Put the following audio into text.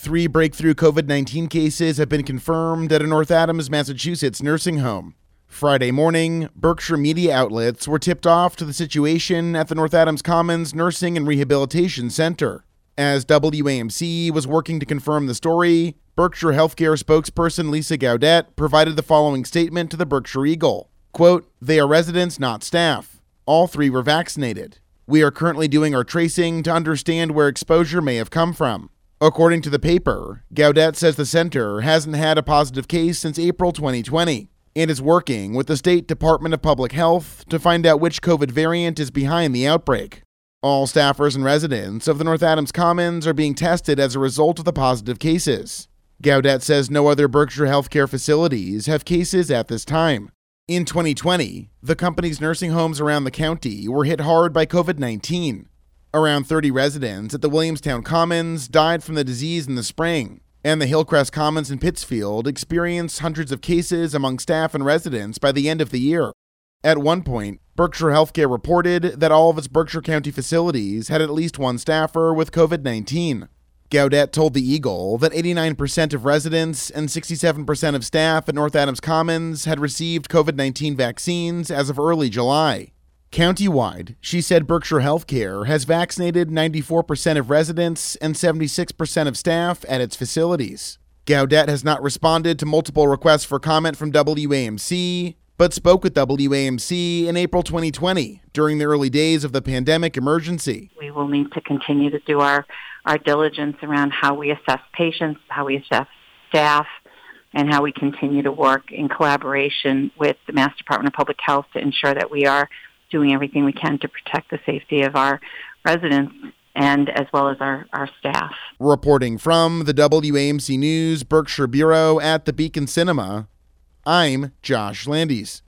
3 breakthrough COVID-19 cases have been confirmed at a North Adams, Massachusetts nursing home. Friday morning, Berkshire media outlets were tipped off to the situation at the North Adams Commons Nursing and Rehabilitation Center. As WAMC was working to confirm the story, Berkshire Healthcare spokesperson Lisa Gaudet provided the following statement to the Berkshire Eagle. Quote, "They are residents, not staff. All 3 were vaccinated. We are currently doing our tracing to understand where exposure may have come from." According to the paper, Gaudet says the center hasn't had a positive case since April 2020 and is working with the State Department of Public Health to find out which COVID variant is behind the outbreak. All staffers and residents of the North Adams Commons are being tested as a result of the positive cases. Gaudet says no other Berkshire healthcare facilities have cases at this time. In 2020, the company's nursing homes around the county were hit hard by COVID-19. Around 30 residents at the Williamstown Commons died from the disease in the spring, and the Hillcrest Commons in Pittsfield experienced hundreds of cases among staff and residents by the end of the year. At one point, Berkshire Healthcare reported that all of its Berkshire County facilities had at least one staffer with COVID-19. Gaudet told the Eagle that 89% of residents and 67% of staff at North Adams Commons had received COVID-19 vaccines as of early July. Countywide, she said Berkshire Healthcare has vaccinated 94% of residents and 76% of staff at its facilities. Gaudet has not responded to multiple requests for comment from WAMC, but spoke with WAMC in April 2020 during the early days of the pandemic emergency. We will need to continue to do our diligence around how we assess patients, how we assess staff, and how we continue to work in collaboration with the Mass Department of Public Health to ensure that we are doing everything we can to protect the safety of our residents and as well as our staff. Reporting from the WAMC News Berkshire Bureau at the Beacon Cinema, I'm Josh Landis.